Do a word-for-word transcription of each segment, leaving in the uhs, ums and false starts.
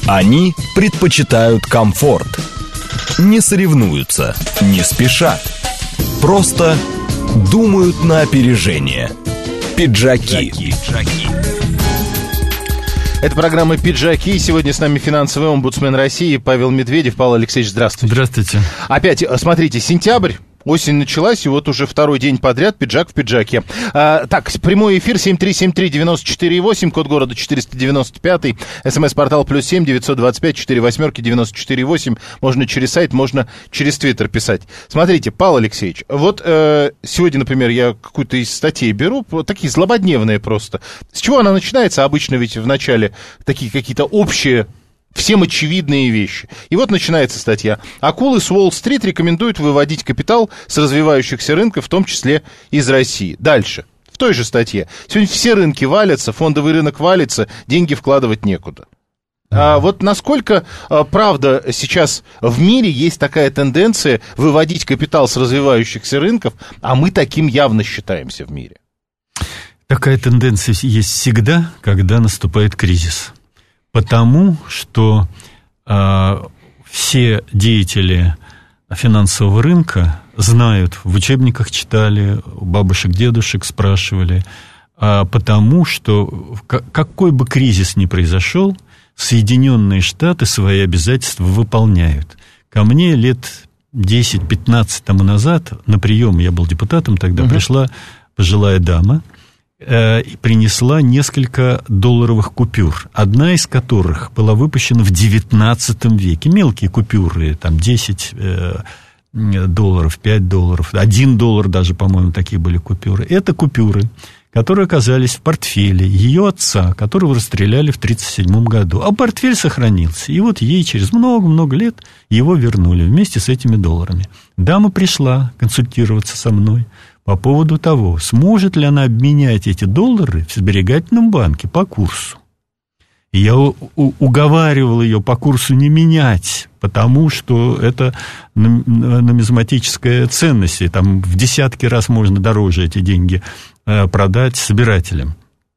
Они предпочитают комфорт. Не соревнуются, не спешат. Просто думают на опережение. Пиджаки. Это программа «Пиджаки». Сегодня с нами финансовый омбудсмен России Павел Медведев. Павел Алексеевич, здравствуйте. Здравствуйте. Опять, смотрите, сентябрь. Осень началась, и вот уже второй день подряд пиджак в пиджаке. А, так, прямой эфир семь три семь три девять четыре восемь, код города четыреста девяносто пять, смс-портал плюс семь девятьсот двадцать пять четыре восьмерки девяносто четыре восемь. Можно через сайт, можно через твиттер писать. Смотрите, Павел Алексеевич, вот э, сегодня, например, я какую-то из статей беру, такие злободневные просто. С чего она начинается? Обычно ведь в начале такие какие-то общие, всем очевидные вещи. И вот начинается статья. Акулы с Уолл-стрит рекомендуют выводить капитал с развивающихся рынков, в том числе из России. Дальше. В той же статье. Сегодня все рынки валятся, фондовый рынок валится, деньги вкладывать некуда. А вот насколько, а, правда, сейчас в мире есть такая тенденция выводить капитал с развивающихся рынков, а мы таким явно считаемся в мире? Такая тенденция есть всегда, когда наступает кризис. Потому что э, все деятели финансового рынка знают, в учебниках читали, у бабушек, дедушек спрашивали, э, потому что к- какой бы кризис ни произошел, Соединенные Штаты свои обязательства выполняют. Ко мне лет десять-пятнадцать тому назад на прием, я был депутатом тогда, угу. пришла пожилая дама, и принесла несколько долларовых купюр, одна из которых была выпущена в девятнадцатом веке. Мелкие купюры, там десять долларов, пять долларов, один доллар даже, по-моему, такие были купюры. Это купюры, которые оказались в портфеле ее отца, которого расстреляли в тридцать седьмом году. А портфель сохранился. И вот ей через много-много лет его вернули вместе с этими долларами. Дама пришла консультироваться со мной по поводу того, сможет ли она обменять эти доллары в сберегательном банке по курсу. И я у- у- уговаривал ее по курсу не менять, потому что это нумизматическая ценность, и там в десятки раз можно дороже эти деньги э, продать собирателям.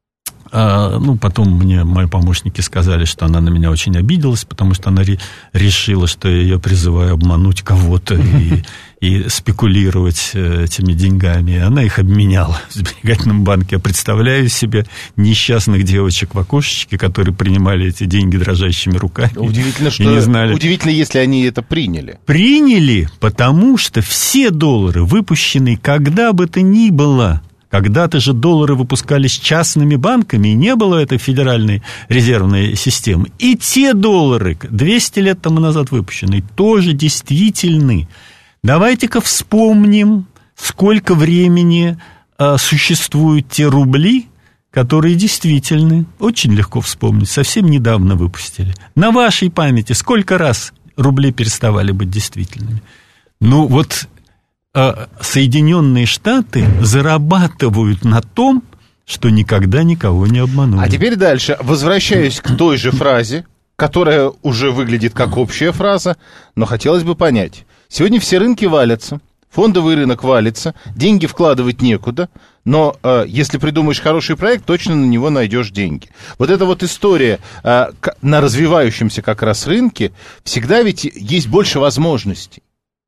А, ну, потом мне мои помощники сказали, что она на меня очень обиделась, потому что она ре- решила, что я ее призываю обмануть кого-то и, и спекулировать этими деньгами. Она их обменяла в сберегательном банке. Я представляю себе несчастных девочек в окошечке, которые принимали эти деньги дрожащими руками. Удивительно, что... И не знали. Удивительно, если они это приняли. Приняли, потому что все доллары, выпущенные когда бы то ни было... Когда-то же доллары выпускались частными банками, и не было этой федеральной резервной системы. И те доллары, двести лет тому назад выпущенные, тоже действительны. Давайте-ка вспомним, сколько времени а, существуют те рубли, которые действительны. Очень легко вспомнить, совсем недавно выпустили. На вашей памяти сколько раз рубли переставали быть действительными? Ну вот... Соединенные Штаты зарабатывают на том, что никогда никого не обманули. А теперь дальше. Возвращаюсь к той же фразе, которая уже выглядит как общая фраза, но хотелось бы понять. Сегодня все рынки валятся, фондовый рынок валится, деньги вкладывать некуда, но э, если придумаешь хороший проект, точно на него найдешь деньги. Вот эта вот история э, на развивающемся как раз рынке, всегда ведь есть больше возможностей.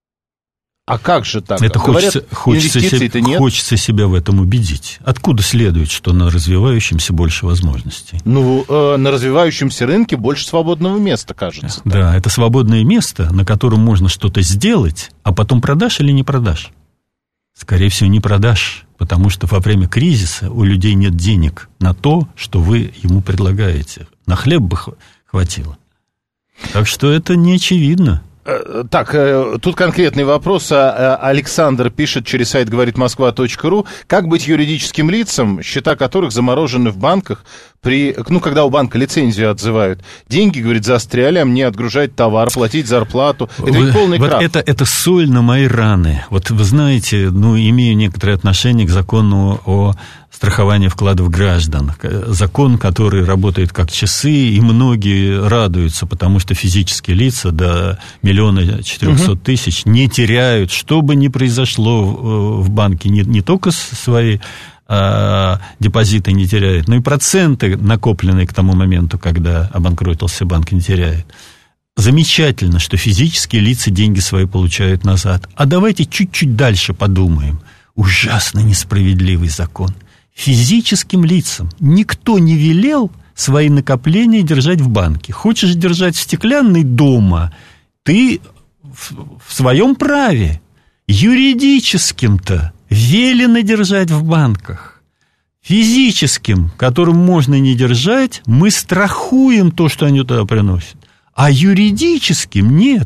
А как же так? Это Говорят, хочется, хочется, инвестиций-то себе, нет. хочется себя в этом убедить. Откуда следует, что на развивающемся больше возможностей? Ну, э, на развивающемся рынке больше свободного места, кажется. Да, так. это свободное место, на котором можно что-то сделать, а потом продашь или не продашь? Скорее всего, не продашь, потому что во время кризиса у людей нет денег на то, что вы ему предлагаете. На хлеб бы хватило. Так что это не очевидно. Так, тут конкретный вопрос. Александр пишет через сайт говорит москва точка ру. Как быть юридическим лицам, счета которых заморожены в банках, при, ну, когда у банка лицензию отзывают? Деньги, говорит, застряли, а мне отгружать товар, платить зарплату. Это ведь полный вот крах. Это, это соль на мои раны. Вот вы знаете, ну, имею некоторое отношение к закону о страховании вкладов граждан. Закон, который работает как часы, и многие радуются, потому что физические лица до миллиона четырехсот тысяч не теряют, что бы ни произошло в банке, не, не только свои э, депозиты не теряет, но и проценты, накопленные к тому моменту, когда обанкротился банк, не теряет. Замечательно, что физические лица деньги свои получают назад. А давайте чуть-чуть дальше подумаем. Ужасно несправедливый закон. Физическим лицам никто не велел свои накопления держать в банке. Хочешь держать в стеклянной дома, ты в, в своем праве. Юридическим-то велено держать в банках. Физическим, которым можно не держать, мы страхуем то, что они туда приносят. А юридическим нет.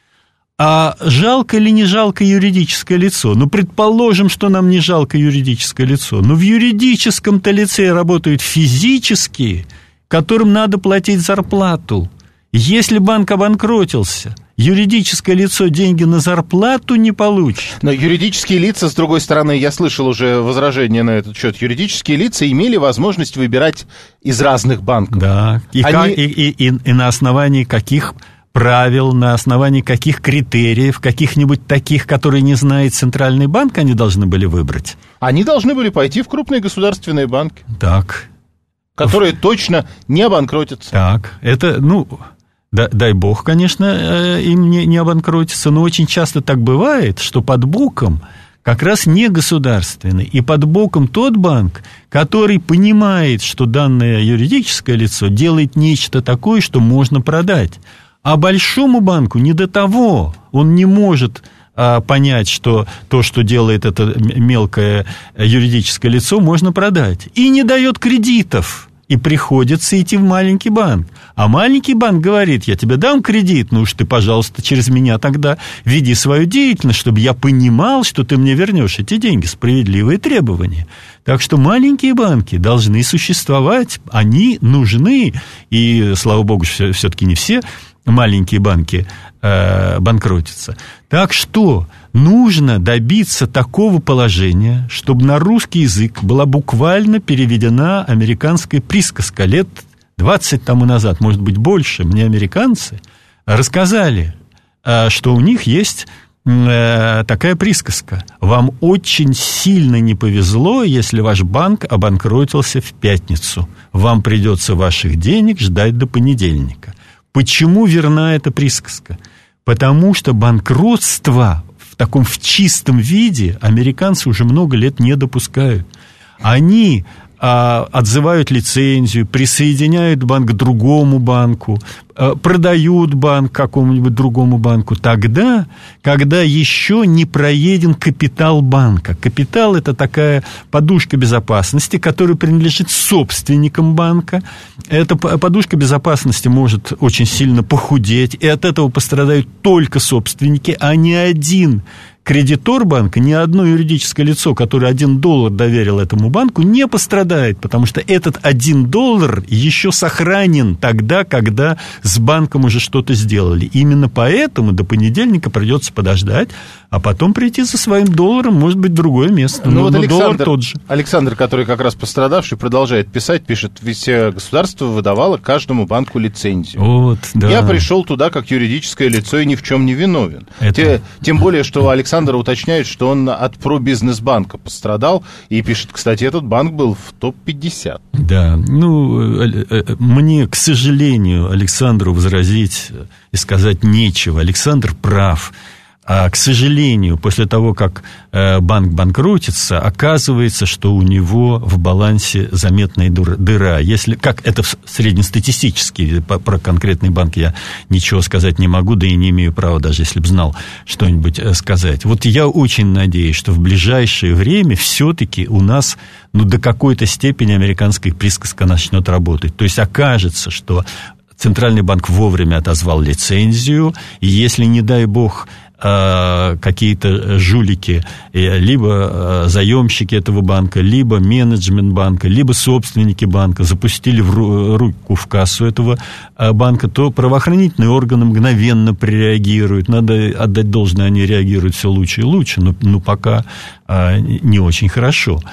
А жалко или не жалко юридическое лицо? Ну, предположим, что нам не жалко юридическое лицо. Но в юридическом-то лице работают физические, которым надо платить зарплату. Если банк обанкротился, юридическое лицо деньги на зарплату не получит. Но юридические лица, с другой стороны, я слышал уже возражения на этот счет, юридические лица имели возможность выбирать из разных банков. Да, и, Они... как, и, и, и, и на основании каких правил, на основании каких критериев, каких-нибудь таких, которые не знает Центральный банк, они должны были выбрать? Они должны были пойти в крупные государственные банки. Так. Которые точно не обанкротятся. Так, это, ну... Да, дай бог, конечно, им не, не обанкротиться, но очень часто так бывает, что под боком как раз не государственный, и под боком тот банк, который понимает, что данное юридическое лицо делает нечто такое, что можно продать. А большому банку не до того, он не может а, понять, что то, что делает это мелкое юридическое лицо, можно продать, и не дает кредитов. И приходится идти в маленький банк. А маленький банк говорит: я тебе дам кредит, ну уж ты, пожалуйста, через меня тогда веди свою деятельность, чтобы я понимал, что ты мне вернешь эти деньги. Справедливые требования. Так что маленькие банки должны существовать, они нужны. И, слава богу, все-таки не все маленькие банки э, банкротятся. Так что нужно добиться такого положения, чтобы на русский язык была буквально переведена американская присказка. Лет двадцать тому назад, может быть, больше, мне американцы рассказали, э, что у них есть э, такая присказка: вам очень сильно не повезло, если ваш банк обанкротился в пятницу. Вам придется ваших денег ждать до понедельника. Почему верна эта присказка? Потому что банкротство в таком в чистом виде американцы уже много лет не допускают. Они а, отзывают лицензию, присоединяют банк к другому банку, а, продают банк какому-нибудь другому банку тогда, когда еще не проеден капитал банка. Капитал – это такая подушка безопасности, которая принадлежит собственникам банка. Эта подушка безопасности может очень сильно похудеть, и от этого пострадают только собственники, а не один кредитор банка, ни одно юридическое лицо, которое один доллар доверил этому банку, не пострадает, потому что этот один доллар еще сохранен тогда, когда с банком уже что-то сделали. Именно поэтому до понедельника придется подождать, а потом прийти со своим долларом, может быть, в другое место. Ну, но, вот но Александр, доллар тот же. Александр, который как раз пострадавший, продолжает писать, пишет: ведь государство выдавало каждому банку лицензию. Вот, да. Я пришел туда как юридическое лицо и ни в чем не виновен. Это... Тем, тем более, что Александр Александр уточняет, что он от пробизнесбанка пострадал, и пишет: кстати, этот банк был в топ пятьдесят. Да, ну, мне, к сожалению, Александру возразить и сказать нечего. Александр прав. А, к сожалению, после того, как э, банк банкротится, оказывается, что у него в балансе заметная дыра. Если, как это среднестатистически, по, про конкретный банк я ничего сказать не могу, да и не имею права, даже если бы знал что-нибудь сказать. Вот я очень надеюсь, что в ближайшее время все-таки у нас, ну, до какой-то степени американская присказка начнет работать. То есть окажется, что Центральный банк вовремя отозвал лицензию, и если, не дай бог, какие-то жулики, либо заемщики этого банка, либо менеджмент банка, либо собственники банка запустили в руку в кассу этого банка, то правоохранительные органы мгновенно прореагируют. Надо отдать должное, они реагируют все лучше и лучше, но, но пока не очень хорошо.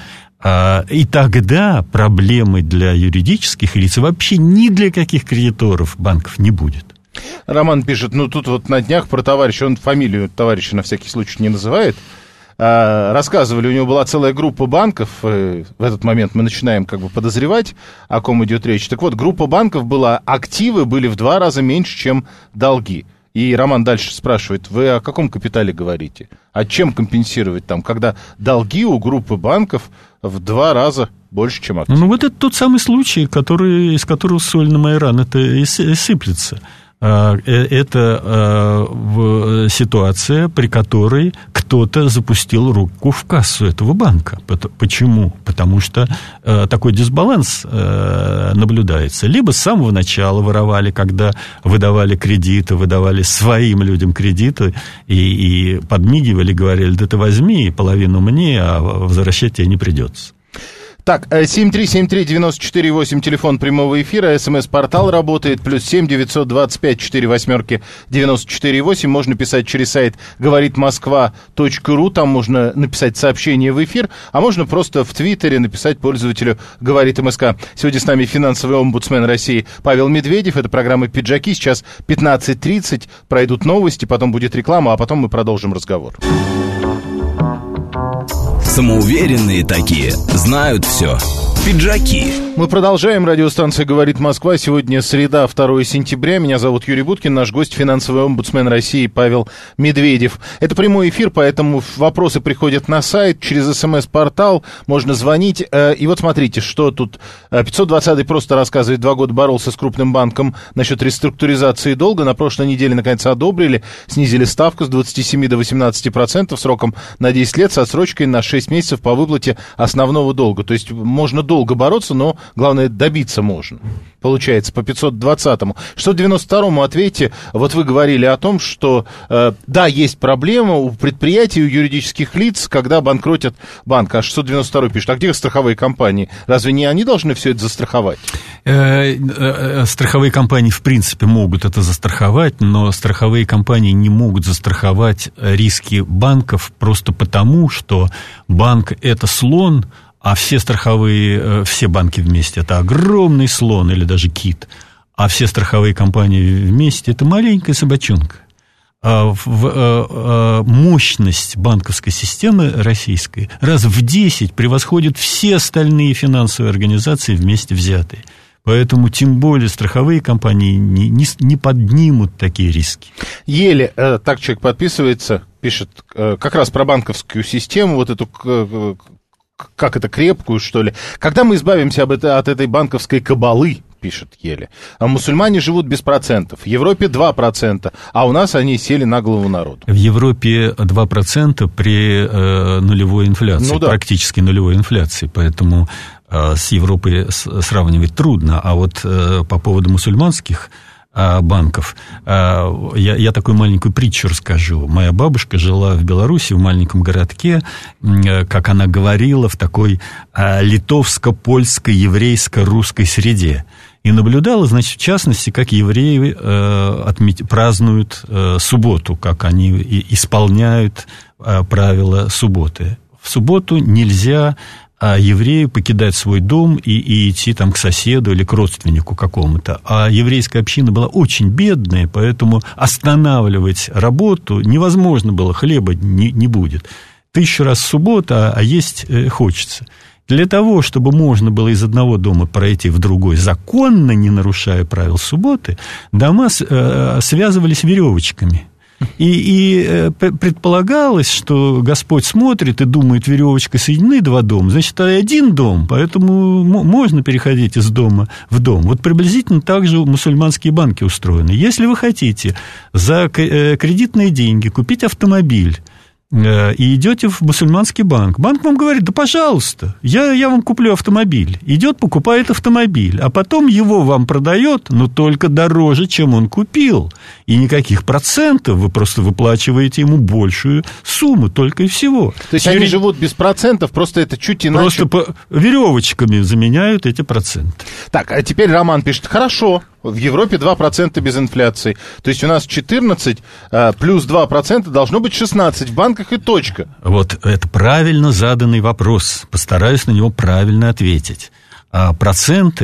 И тогда проблемы для юридических лиц, вообще ни для каких кредиторов банков не будет. Роман пишет: ну тут вот на днях про товарища, он фамилию товарища на всякий случай не называет, рассказывали, у него была целая группа банков, в этот момент мы начинаем как бы подозревать, о ком идет речь. Так вот, группа банков была, активы были в два раза меньше, чем долги. И Роман дальше спрашивает, вы о каком капитале говорите? А чем компенсировать там, когда долги у группы банков в два раза больше, чем активы? Ну, вот это тот самый случай, который, из которого соль на мои раны-то и сыплется. Это ситуация, при которой кто-то запустил руку в кассу этого банка. Почему? Потому что такой дисбаланс наблюдается. Либо с самого начала воровали, когда выдавали кредиты, выдавали своим людям кредиты и, и подмигивали, говорили, да ты возьми половину мне, а возвращать тебе не придется. Так, семь три семь три девяносто четыре восемь, телефон прямого эфира, СМС-портал работает, плюс семь девятьсот двадцать пять четыре восьмерки девяносто четыре восемь, можно писать через сайт говорит москва точка ру, там можно написать сообщение в эфир, а можно просто в Твиттере написать пользователю «Говорит МСК». Сегодня с нами финансовый омбудсмен России Павел Медведев, это программа «Пиджаки», сейчас пятнадцать тридцать, пройдут новости, потом будет реклама, а потом мы продолжим разговор. Самоуверенные такие, знают все. Пиджаки. Мы продолжаем. Радиостанция «Говорит Москва». Сегодня среда, второе сентября. Меня зовут Юрий Буткин. Наш гость — финансовый омбудсмен России Павел Медведев. Это прямой эфир, поэтому вопросы приходят на сайт, через СМС-портал. Можно звонить. И вот смотрите, что тут. пятьсот двадцатый просто рассказывает, два года боролся с крупным банком насчет реструктуризации долга. На прошлой неделе, наконец, одобрили. Снизили ставку с двадцати семи до восемнадцати процентов сроком на десять лет с отсрочкой на шесть месяцев по выплате основного долга. То есть можно долго бороться, но главное добиться можно. Получается, по пятьсот двадцатому. шестьсот девяносто второму ответьте. Вот вы говорили о том, что э, да, есть проблема у предприятий, у юридических лиц, когда банкротят банк. А шестьсот девяносто второй пишет, а где страховые компании? Разве не они должны все это застраховать? Страховые компании, в принципе, могут это застраховать, но страховые компании не могут застраховать риски банков просто потому, что банк – это слон, а все страховые, все банки вместе – это огромный слон или даже кит, а все страховые компании вместе – это маленькая собачонка. Мощность банковской системы российской раз в десять превосходит все остальные финансовые организации вместе взятые. Поэтому тем более страховые компании не, не, не поднимут такие риски. Еле, э, так человек подписывается, пишет э, как раз про банковскую систему, вот эту... Э, как это, крепкую, что ли? Когда мы избавимся об это, от этой банковской кабалы, пишет Еле. А мусульмане живут без процентов. В Европе два процента, а у нас они сели на голову народу. В Европе два процента при э, нулевой инфляции, ну, да. Практически нулевой инфляции, поэтому э, с Европой сравнивать трудно. А вот э, по поводу мусульманских банков. Я, я такую маленькую притчу расскажу. Моя бабушка жила в Беларуси, в маленьком городке, как она говорила, в такой литовско-польско-еврейско-русской среде. И наблюдала, значит, в частности, как евреи отмет... празднуют субботу, как они исполняют правила субботы. В субботу нельзя а еврею покидать свой дом и, и идти там к соседу или к родственнику какому-то. А еврейская община была очень бедная, поэтому останавливать работу невозможно было, хлеба не, не будет. Тысячу раз суббота, а есть хочется. Для того, чтобы можно было из одного дома пройти в другой, законно не нарушая правил субботы, дома связывались веревочками. И, и предполагалось, что Господь смотрит и думает, веревочкой соединены два дома, значит, один дом, поэтому можно переходить из дома в дом. Вот приблизительно так же мусульманские банки устроены. Если вы хотите за кредитные деньги купить автомобиль, и идете в мусульманский банк, банк вам говорит, да пожалуйста, я, я вам куплю автомобиль. Идет, покупает автомобиль, а потом его вам продает, но только дороже, чем он купил. И никаких процентов, вы просто выплачиваете ему большую сумму, только и всего. То есть Юрий... они живут без процентов, просто это чуть иначе. Просто по... веревочками заменяют эти проценты. Так, а теперь Роман пишет, хорошо, в Европе два процента без инфляции. То есть у нас четырнадцать плюс два процента должно быть шестнадцать в банках и точка. Вот это правильно заданный вопрос. Постараюсь на него правильно ответить. Проценты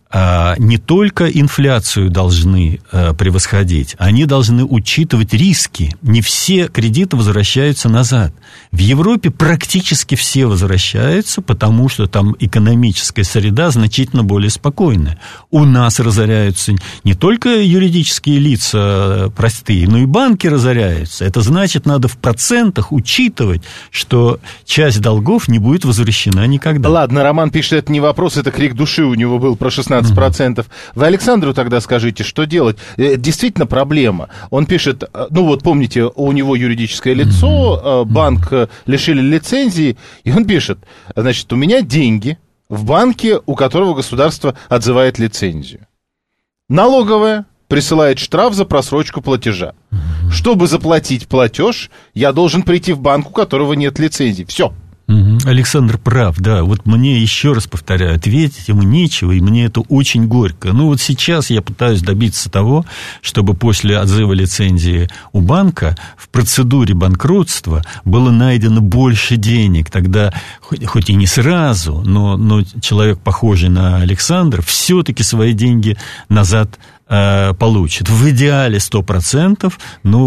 не только инфляцию должны превосходить, они должны учитывать риски. Не все кредиты возвращаются назад. В Европе практически все возвращаются, потому что там экономическая среда значительно более спокойная. У нас разоряются не только юридические лица простые, но и банки разоряются. Это значит, надо в процентах учитывать, что часть долгов не будет возвращена никогда. Ладно, Роман пишет, это не вопрос, это крик души у него был про шестнадцать процентов. Вы Александру тогда скажите, что делать? Действительно проблема. Он пишет, ну вот помните, у него юридическое лицо, банк лишили лицензии, и он пишет, значит, у меня деньги в банке, у которого государство отзывает лицензию. Налоговая присылает штраф за просрочку платежа. Чтобы заплатить платеж, я должен прийти в банк, у которого нет лицензии. Все. Александр прав, да. Вот мне, еще раз повторяю, ответить ему нечего, и мне это очень горько. Ну, вот сейчас я пытаюсь добиться того, чтобы после отзыва лицензии у банка в процедуре банкротства было найдено больше денег. Тогда, хоть, хоть и не сразу, но, но человек, похожий на Александра, все-таки свои деньги назад получит. В идеале сто процентов,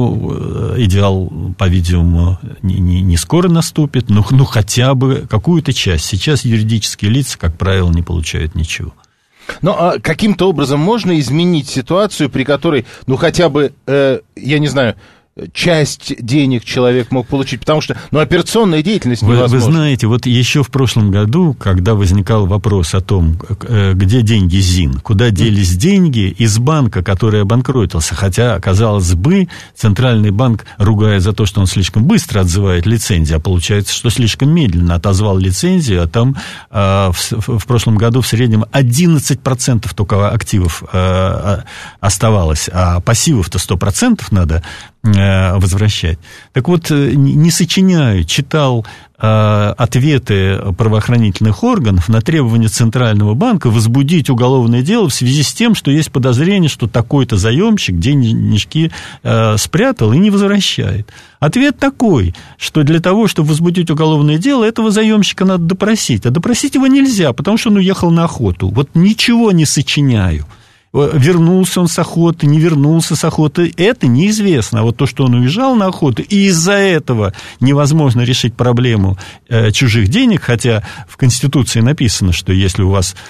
ну, идеал, по-видимому, не, не, не скоро наступит, но ну, хотя бы какую-то часть. Сейчас юридические лица, как правило, не получают ничего. Но а каким-то образом можно изменить ситуацию, при которой, ну, хотя бы, э, я не знаю, часть денег человек мог получить, потому что, ну, операционная деятельность невозможна. Вы, вы знаете, вот еще в прошлом году, когда возникал вопрос о том, где деньги ЗИН, куда делись деньги из банка, который обанкротился, хотя, казалось бы, Центральный банк, ругая за то, что он слишком быстро отзывает лицензии, а получается, что слишком медленно отозвал лицензию, а там а, в, в прошлом году в среднем одиннадцать процентов только активов а, оставалось, а пассивов-то сто процентов надо возвращать. Так вот, не сочиняю, читал э, ответы правоохранительных органов на требования Центрального банка возбудить уголовное дело в связи с тем, что есть подозрение, что такой-то заемщик денежки э, спрятал и не возвращает. Ответ такой, что для того, чтобы возбудить уголовное дело, этого заемщика надо допросить. А допросить его нельзя, потому что он уехал на охоту. Вот ничего не сочиняю. Вернулся он с охоты, не вернулся с охоты, это неизвестно. А вот то, что он уезжал на охоту, и из-за этого невозможно решить проблему э, чужих денег, хотя в Конституции написано, что если у вас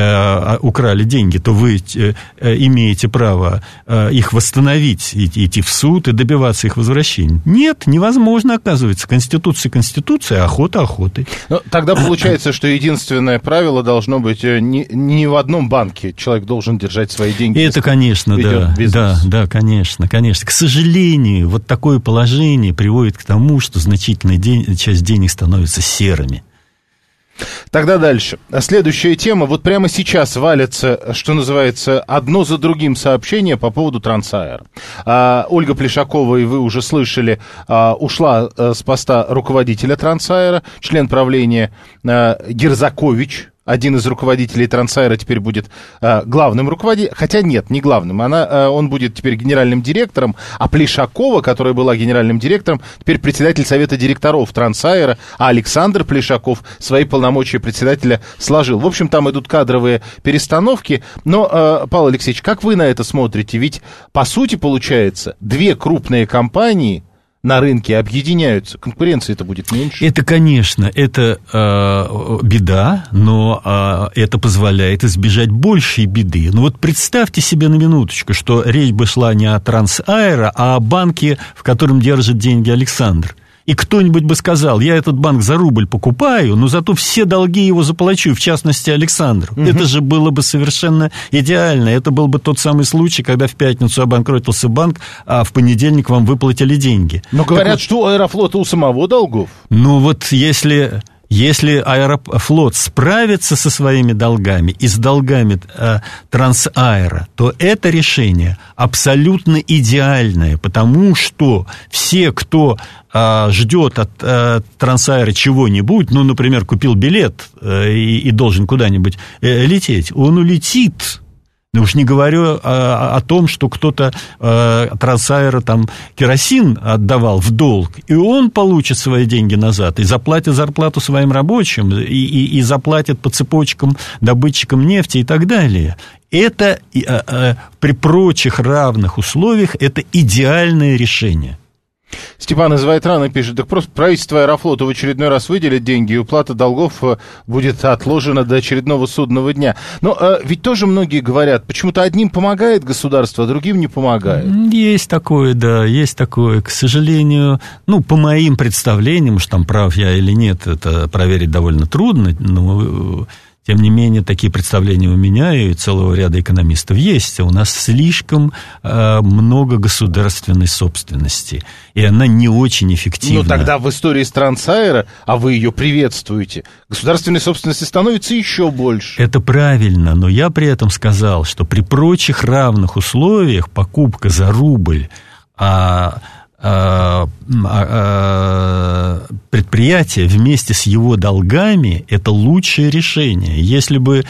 э, украли деньги, то вы э, имеете право э, их восстановить, идти в суд и добиваться их возвращения. Нет, невозможно, оказывается. Конституция Конституция, охота охотой. Но тогда получается, что единственное правило должно быть не, не в одном банке человек должен держать свои деньги. Это, конечно, да, да, да, конечно, конечно. К сожалению, вот такое положение приводит к тому, что значительная день, часть денег становится серыми. Тогда дальше. Следующая тема. Вот прямо сейчас валится, что называется, одно за другим сообщение по поводу Трансаэро. А, Ольга Плешакова, и вы уже слышали, а, ушла а, с поста руководителя Трансаэро, член правления а, Герзакович. Один из руководителей Трансаэро теперь будет э, главным руководителем, хотя нет, не главным, она, э, он будет теперь генеральным директором, а Плешакова, которая была генеральным директором, теперь председатель совета директоров Трансаэро, а Александр Плешаков свои полномочия председателя сложил. В общем, там идут кадровые перестановки, но, э, Павел Алексеевич, как вы на это смотрите? Ведь, по сути, получается, две крупные компании на рынке объединяются, конкуренции-то будет меньше. Это, конечно, это э, беда, но э, это позволяет избежать большей беды. Ну вот представьте себе на минуточку, что речь бы шла не о Трансаэро, а о банке, в котором держит деньги Александр. И кто-нибудь бы сказал, я этот банк за рубль покупаю, но зато все долги его заплачу, в частности, Александру. Угу. Это же было бы совершенно идеально. Это был бы тот самый случай, когда в пятницу обанкротился банк, а в понедельник вам выплатили деньги. Но говорят, вот, что у Аэрофлота у самого долгов. Ну вот если... Если Аэрофлот справится со своими долгами и с долгами э, Трансаэро, то это решение абсолютно идеальное, потому что все, кто э, ждет от э, Трансаэро чего-нибудь, ну, например, купил билет э, и, и должен куда-нибудь э, лететь, он улетит. Ну уж не говорю о, о том, что кто-то э, Трансаэро там керосин отдавал в долг, и он получит свои деньги назад, и заплатит зарплату своим рабочим, и, и, и заплатит по цепочкам добытчикам нефти и так далее. Это э, э, при прочих равных условиях это идеальное решение. Степан из Вайтрана пишет: так просто правительство Аэрофлота в очередной раз выделит деньги, и уплата долгов будет отложена до очередного судного дня. Но а, ведь тоже многие говорят, почему-то одним помогает государство, а другим не помогает. Есть такое, да, есть такое. К сожалению, ну, по моим представлениям, что там прав я или нет, это проверить довольно трудно, но... Тем не менее, такие представления у меня и целого ряда экономистов есть. У нас слишком э, много государственной собственности, и она не очень эффективна. Ну, тогда в истории с Трансаэро, а вы ее приветствуете, государственной собственности становится еще больше. Это правильно, но я при этом сказал, что при прочих равных условиях покупка за рубль... А, предприятие вместе с его долгами – это лучшее решение. Если бы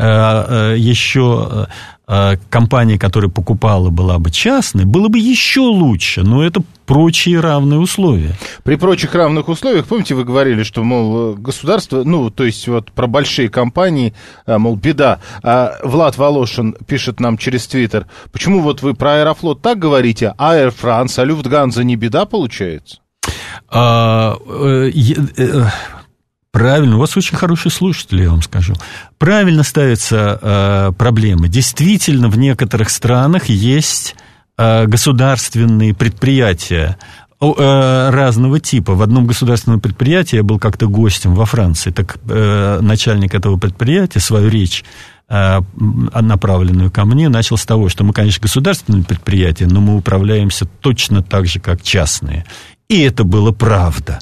еще компания, которая покупала, была бы частной, было бы еще лучше, но это прочие равные условия. При прочих равных условиях, помните, вы говорили, что, мол, государство, ну, то есть вот про большие компании, мол, беда. А Влад Волошин пишет нам через Твиттер: почему вот вы про Аэрофлот так говорите, а Air France, а Люфтганза не беда получается? А, э, э, Правильно, у вас очень хорошие слушатели, я вам скажу. Правильно ставятся э, проблемы. Действительно, в некоторых странах есть э, государственные предприятия э, разного типа. В одном государственном предприятии я был как-то гостем во Франции. Так э, начальник этого предприятия свою речь, э, направленную ко мне, начал с того, что мы, конечно, государственное предприятие, но мы управляемся точно так же, как частные. И это было правда.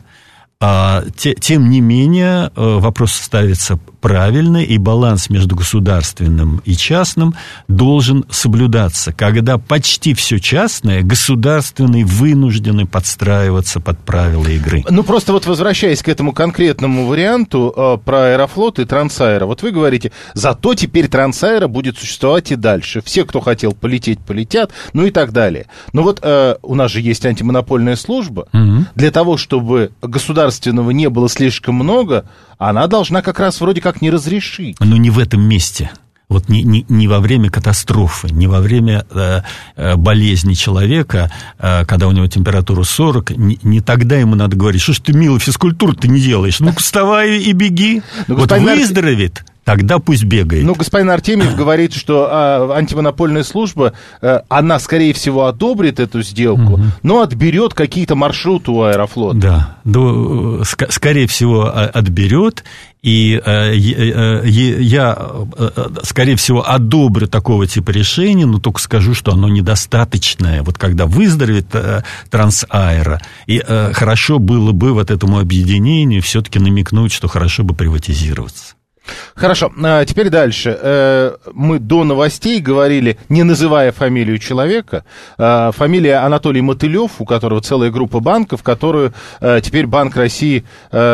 Тем не менее, вопрос ставится правильно, и баланс между государственным и частным должен соблюдаться. Когда почти все частное, государственные вынуждены подстраиваться под правила игры. Ну, просто вот возвращаясь к этому конкретному варианту э, про Аэрофлот и Трансаэро, вот вы говорите, зато теперь Трансаэро будет существовать и дальше. Все, кто хотел полететь, полетят, ну и так далее. Но вот э, у нас же есть антимонопольная служба. Угу. Для того, чтобы государственного не было слишком много, она должна как раз вроде как не разрешить. Но не в этом месте. Вот не, не, не во время катастрофы, не во время э, э, болезни человека, э, когда у него температура сорок, не, не тогда ему надо говорить: что ж ты, милый, физкультуру ты не делаешь, ну-ка вставай и беги. Ну, вот выздоровеет, тогда пусть бегает. Ну, господин Артемьев говорит, что а, антимонопольная служба, а, она, скорее всего, одобрит эту сделку, угу. но отберет какие-то маршруты у Аэрофлота. Да, да, ск- скорее всего, отберет. И э, э, я, э, скорее всего, одобрю такого типа решения, но только скажу, что оно недостаточное. Вот когда выздоровеет э, Трансаэро, и э, хорошо было бы вот этому объединению все-таки намекнуть, что хорошо бы приватизироваться. Хорошо, а теперь дальше. Мы до новостей говорили, не называя фамилию человека, фамилия Анатолий Мотылев, у которого целая группа банков, которую теперь Банк России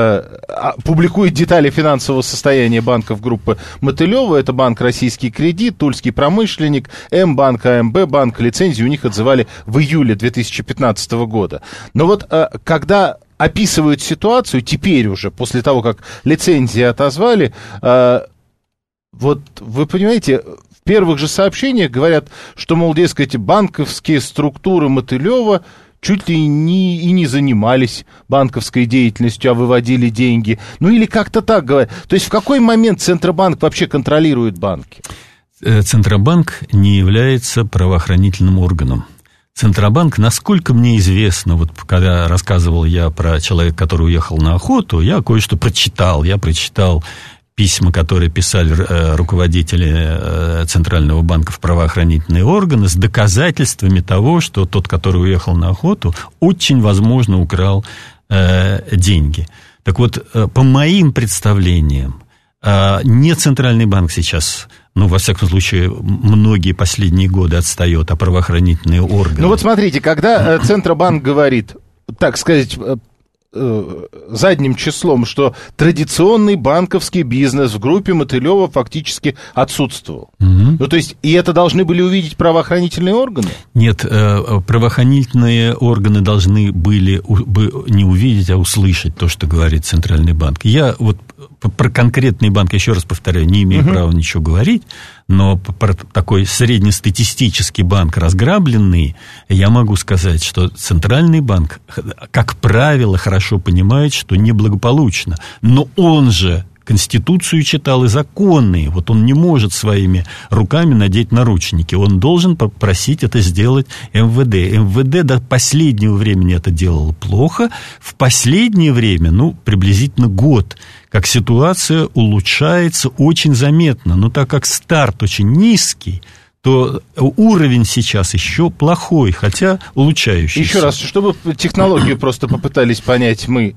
публикует детали финансового состояния банков группы Мотылева. Это Банк Российский Кредит, Тульский Промышленник, М-банк, АМБ банк. Лицензию у них отзывали в июле две тысячи пятнадцатого года. Но вот когда описывают ситуацию, теперь уже, после того, как лицензии отозвали, э, вот вы понимаете, в первых же сообщениях говорят, что, мол, дескать, банковские структуры Мотылева чуть ли не, и не занимались банковской деятельностью, а выводили деньги. Ну или как-то так говорят. То есть в какой момент Центробанк вообще контролирует банки? Центробанк не является правоохранительным органом. Центробанк, насколько мне известно, вот когда рассказывал я про человека, который уехал на охоту, я кое-что прочитал. Я прочитал письма, которые писали руководители Центрального банка в правоохранительные органы с доказательствами того, что тот, который уехал на охоту, очень возможно украл э, деньги. Так вот, по моим представлениям, не Центральный банк сейчас, ну, во всяком случае, многие последние годы отстает, а правоохранительные органы. Ну, вот смотрите, когда Центробанк говорит, так сказать, задним числом, что традиционный банковский бизнес в группе Мотылева фактически отсутствовал. Угу. Ну, то есть, и это должны были увидеть правоохранительные органы? Нет, правоохранительные органы должны были не увидеть, а услышать то, что говорит Центральный банк. Я вот про конкретный банк, еще раз повторяю, не имею угу. права ничего говорить, но про такой среднестатистический банк разграбленный, я могу сказать, что Центральный банк, как правило, хорошо понимает, что неблагополучно. Но он же Конституцию читал и законы. Вот он не может своими руками надеть наручники. Он должен попросить это сделать эм вэ дэ. эм вэ дэ до последнего времени это делало плохо. В последнее время, ну, приблизительно год, как ситуация улучшается очень заметно. Но так как старт очень низкий, то уровень сейчас еще плохой, хотя улучшающийся. Еще раз, чтобы технологию просто попытались понять мы.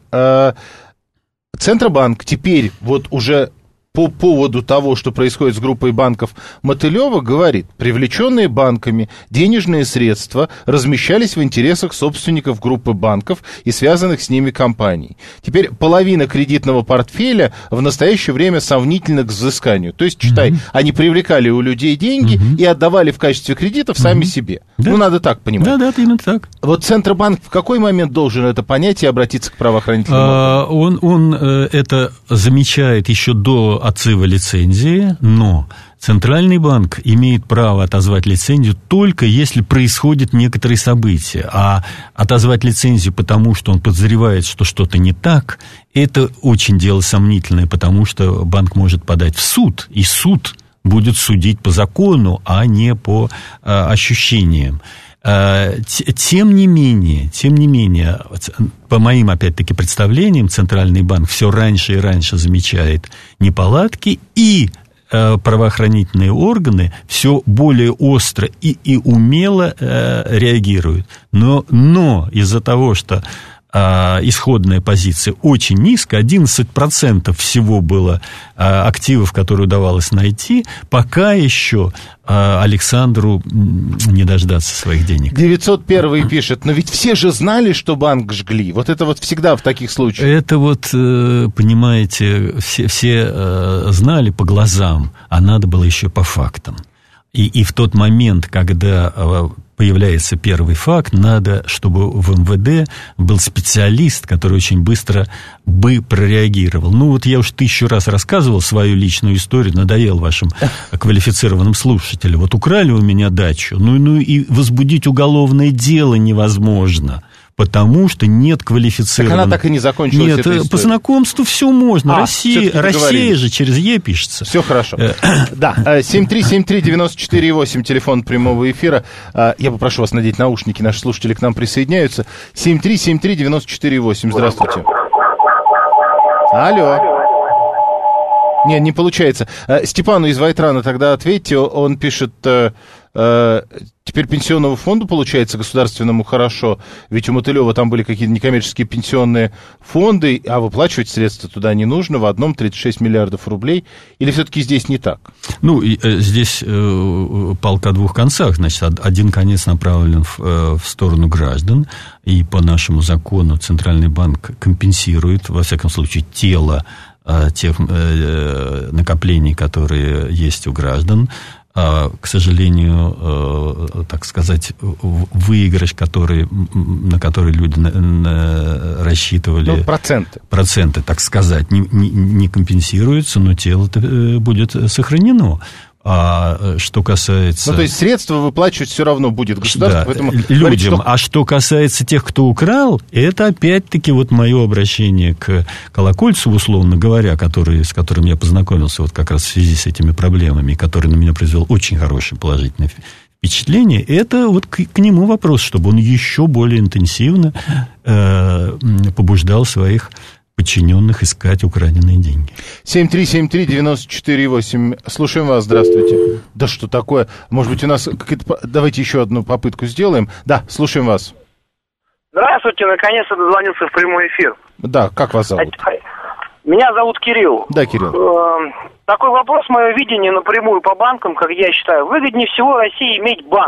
Центробанк теперь вот уже по поводу того, что происходит с группой банков Мотылева, говорит, привлеченные банками денежные средства размещались в интересах собственников группы банков и связанных с ними компаний. Теперь половина кредитного портфеля в настоящее время сомнительна к взысканию. То есть, читай, mm-hmm. они привлекали у людей деньги mm-hmm. и отдавали в качестве кредитов сами mm-hmm. себе. Да. Ну, надо так понимать. Да, да, именно так. Вот Центробанк в какой момент должен это понять и обратиться к правоохранительным органам? А, он, он это замечает еще до отзыва лицензии, но Центральный банк имеет право отозвать лицензию только если происходят некоторые события. А отозвать лицензию потому, что он подозревает, что что-то не так, это очень дело сомнительное, потому что банк может подать в суд, и суд будет судить по закону, а не по а, ощущениям. Тем не менее, тем не менее, по моим, опять-таки, представлениям, Центральный банк все раньше и раньше замечает неполадки, и правоохранительные органы все более остро и, и умело реагируют. Но, но из-за того, что исходная позиция очень низкая, одиннадцать процентов всего было активов, которые удавалось найти, пока еще Александру не дождаться своих денег. девятьсот один пишет, но ведь все же знали, что банк жгли. Вот это вот всегда в таких случаях. Это вот, понимаете, все, все знали по глазам, а надо было еще по фактам. И, и в тот момент, когда появляется первый факт, надо, чтобы в эм вэ дэ был специалист, который очень быстро бы прореагировал. Ну, вот я уж тысячу раз рассказывал свою личную историю, надоел вашим квалифицированным слушателям. Вот украли у меня дачу, ну, ну и возбудить уголовное дело невозможно. Потому что нет квалифицированных... Так она так и не закончилась. Нет, по знакомству все можно. А, Россия, Россия же через Е пишется. Все хорошо. Да, семь три семь три девять четыре восемь, телефон прямого эфира. Я попрошу вас надеть наушники, наши слушатели к нам присоединяются. семь три семь три девять четыре восемь, здравствуйте. Алло. Нет, не получается. Степану из Вайтрана тогда ответьте. Он пишет... Теперь пенсионному фонду, получается, государственному хорошо, ведь у Мотылева там были какие-то некоммерческие пенсионные фонды, а выплачивать средства туда не нужно, в одном тридцать шесть миллиардов рублей, или все-таки здесь не так? Ну, и, э, здесь э, палка о двух концах, значит, один конец направлен в, э, в сторону граждан, и по нашему закону Центральный банк компенсирует, во всяком случае, тело э, тех э, накоплений, которые есть у граждан. К сожалению, так сказать, выигрыш, который, на который люди рассчитывали... Ну, проценты. Проценты, так сказать, не, не, не компенсируются, но тело будет сохранено. А что касается... Ну, то есть средства выплачивать все равно будет государство, да, поэтому... людям. Говорит, что... А что касается тех, кто украл, это опять-таки вот мое обращение к Колокольцеву, условно говоря, который, с которым я познакомился вот как раз в связи с этими проблемами, который на меня произвел очень хорошее положительное впечатление, это вот к, к нему вопрос, чтобы он еще более интенсивно э, побуждал своих подчиненных искать украденные деньги. семь три семь три девять четыре восемь. Слушаем вас, здравствуйте. Да что такое? Может быть, у нас какая-то... Давайте еще одну попытку сделаем. Да, слушаем вас. Здравствуйте, наконец-то дозвонился в прямой эфир. Да, как вас зовут? Меня зовут Кирилл. Да, Кирилл. Такой вопрос, мое видение напрямую по банкам, как я считаю. Выгоднее всего России иметь банк.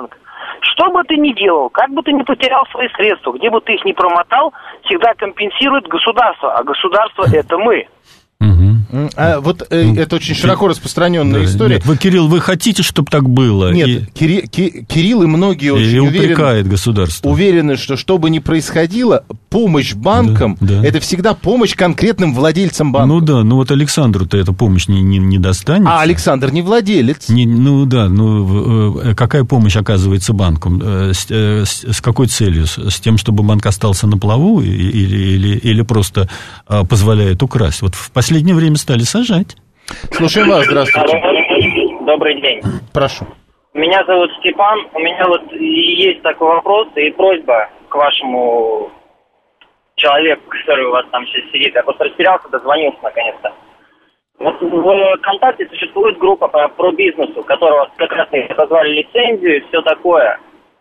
Что бы ты ни делал, как бы ты ни потерял свои средства, где бы ты их ни промотал, всегда компенсирует государство, а государство – это мы. Угу. А вот э, ну, это очень широко распространенная да, история. Нет, вы, Кирилл, вы хотите, чтобы так было? Нет, и... Кири, Ки, Кирилл и многие очень и уверены, упрекает государство. уверены, что что бы ни происходило, помощь банкам да, да. это всегда помощь конкретным владельцам банков. Ну да, ну вот Александру-то эта помощь не, не, не достанется. А Александр не владелец. Не, ну да, ну какая помощь оказывается банкам? С, с, с какой целью? С, с тем, чтобы банк остался на плаву или, или, или просто позволяет украсть? Вот в последнее время стали сажать. Слушаем вас, здравствуйте. Добрый день. Прошу. Меня зовут Степан. У меня вот есть такой вопрос и просьба к вашему человеку, который у вас там сейчас сидит. Я просто растерялся, дозвонился наконец-то. Вот в ВКонтакте существует группа по, про бизнесу, которого как раз отозвали лицензию и все такое.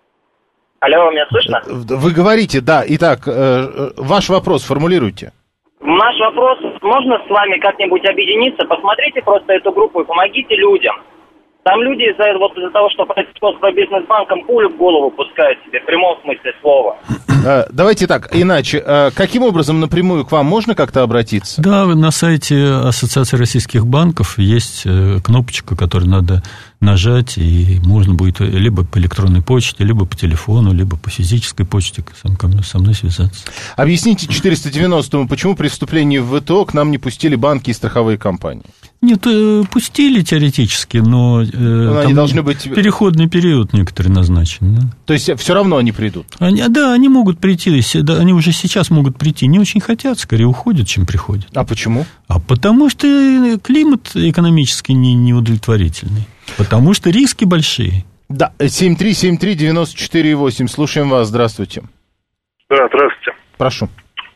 Алло, меня слышно? Вы говорите, да. Итак, э, ваш вопрос формулируйте. Наш вопрос, можно с вами как-нибудь объединиться? Посмотрите просто эту группу и помогите людям. Там люди из-за, вот, из-за того, что происходит по бизнес-банкам, пулю в голову пускают себе, в прямом смысле слова. Давайте так, иначе. Каким образом напрямую к вам можно как-то обратиться? Да, на сайте Ассоциации российских банков есть кнопочка, которую надо нажать, и можно будет либо по электронной почте, либо по телефону, либо по физической почте со мной связаться. Объясните четыреста девяностому, почему при вступлении в ВТО к нам не пустили банки и страховые компании? Нет, пустили теоретически, но, но они должны быть... переходный период некоторый назначен. Да? То есть все равно они придут? Они, да, они могут прийти, да, они уже сейчас могут прийти, не очень хотят, скорее уходят, чем приходят. А почему? А потому что климат экономически не, неудовлетворительный, потому что риски большие. Да, семь три семь три девяносто четыре восемь, слушаем вас, здравствуйте. Да, здравствуйте. Прошу.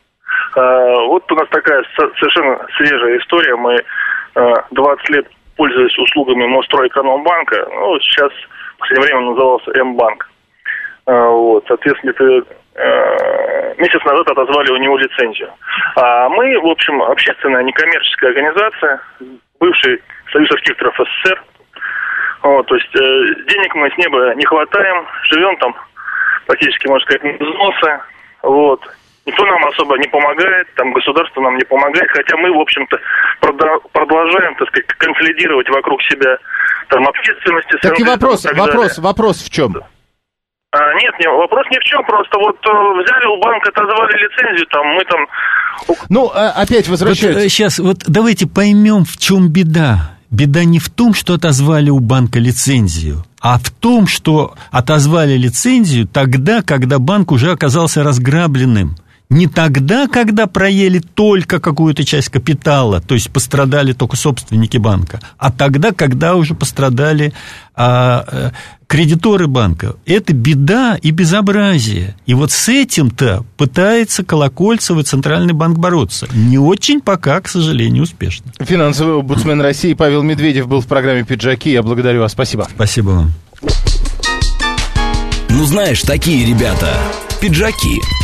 А, вот у нас такая совершенно свежая история, мы двадцать лет пользуясь услугами Мостройэкономбанка, ну, сейчас в последнее время он назывался М-банк. Вот, соответственно, это, месяц назад отозвали у него лицензию. А мы, в общем, общественная некоммерческая организация, бывший Союз архитекторов СССР. Вот, то есть денег мы с неба не хватаем, живем там практически, можно сказать, на взносы. Вот. Никто нам особо не помогает, там государство нам не помогает, хотя мы, в общем-то, продолжаем, так сказать, консолидировать вокруг себя там общественности. Так и вопрос, вопрос, вопрос в чем? А, нет, не, вопрос ни в чем, просто вот взяли у банка, отозвали лицензию, там мы там... Ну, опять возвращаюсь. Вот, сейчас, вот давайте поймем, в чем беда. Беда не в том, что отозвали у банка лицензию, а в том, что отозвали лицензию тогда, когда банк уже оказался разграбленным. Не тогда, когда проели только какую-то часть капитала, то есть пострадали только собственники банка, а тогда, когда уже пострадали а, а, кредиторы банка. Это беда и безобразие. И вот с этим-то пытается Колокольцев и Центральный банк бороться. Не очень пока, к сожалению, успешно. Финансовый омбудсмен России Павел Медведев был в программе «Пиджаки». Я благодарю вас. Спасибо. Спасибо вам. Ну, знаешь, такие ребята. Пиджаки.